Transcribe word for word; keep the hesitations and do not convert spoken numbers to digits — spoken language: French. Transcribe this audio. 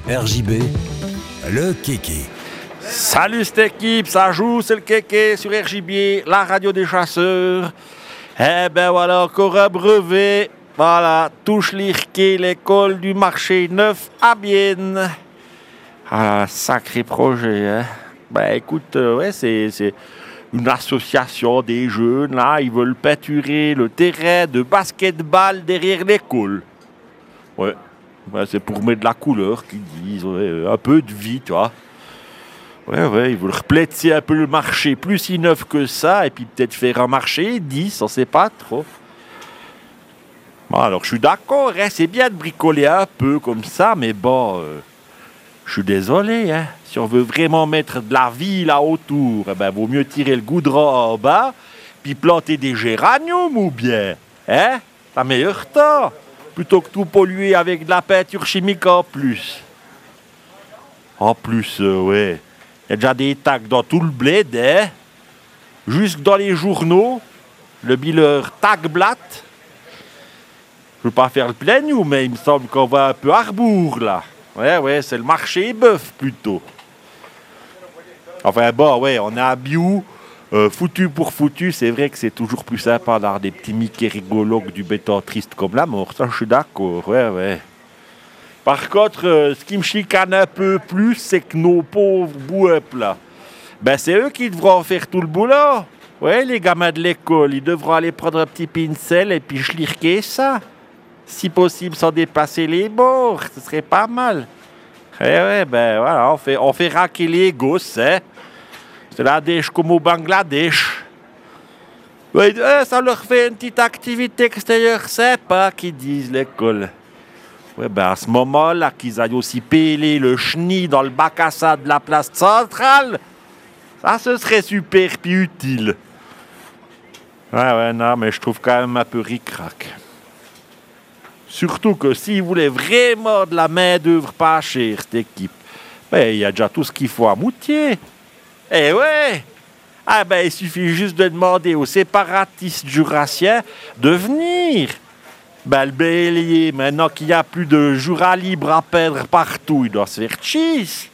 R J B, le kéké. Salut cette équipe, ça joue, c'est le kéké sur R J B, la radio des chasseurs. Eh ben voilà, encore un brevet. Voilà, touche l'Irké, l'école du marché neuf à Bienne. Ah, sacré projet, hein. Ben écoute, euh, ouais, c'est, c'est une association des jeunes, là, ils veulent peinturer le terrain de basketball derrière l'école. Ouais, ben, c'est pour mettre de la couleur, qu'ils disent, ouais, un peu de vie, tu vois. Ouais, ouais, ils veulent replétier un peu le marché, plus si neuf que ça, et puis peut-être faire un marché dix, on sait pas trop. Bon, alors je suis d'accord, hein, c'est bien de bricoler un peu comme ça, mais bon, euh, je suis désolé, hein, si on veut vraiment mettre de la vie là autour, eh ben, vaut mieux tirer le goudron en bas, puis planter des géraniums ou bien, hein, la meilleure temps, plutôt que tout polluer avec de la peinture chimique en plus. En plus, euh, ouais. Il y a déjà des tags dans tout le bled, hein. Jusque dans les journaux, le billeur Tagblatt. Je veux pas faire le plein nous, mais il me semble qu'on va un peu à rebours, là. Ouais, ouais, c'est le marché bœuf, plutôt. Enfin, bon, ouais, on a un bio, euh, foutu pour foutu. C'est vrai que c'est toujours plus sympa d'avoir des petits Mickey rigolos que du béton triste comme la mort. Ça, je suis d'accord, ouais, ouais. Par contre, euh, ce qui me chicane un peu plus, c'est que nos pauvres boueux là, ben c'est eux qui devront faire tout le boulot. Ouais, les gamins de l'école, ils devront aller prendre un petit pincel et puis schlirquer ça. Si possible, sans dépasser les bords, ce serait pas mal. Eh ouais, ben voilà, on fait, on fait raquer les gosses, hein. C'est la dèche comme au Bangladesh. Ouais, euh, ça leur fait une petite activité extérieure sympa, qu'ils disent l'école. Ouais, ben à ce moment-là, qu'ils aillent aussi péler le chenille dans le bac à sable de la place centrale, ça, ce serait super puis utile. Ouais, ouais, non, mais je trouve quand même un peu ric-rac. Surtout que s'ils voulaient vraiment de la main-d'œuvre pas chère, cette équipe, ben, il y a déjà tout ce qu'il faut à Moutier. Eh ouais! Ah ben, il suffit juste de demander aux séparatistes jurassiens de venir. Ben, le bélier, maintenant qu'il n'y a plus de Jura libre à peindre partout, il doit se faire cheese.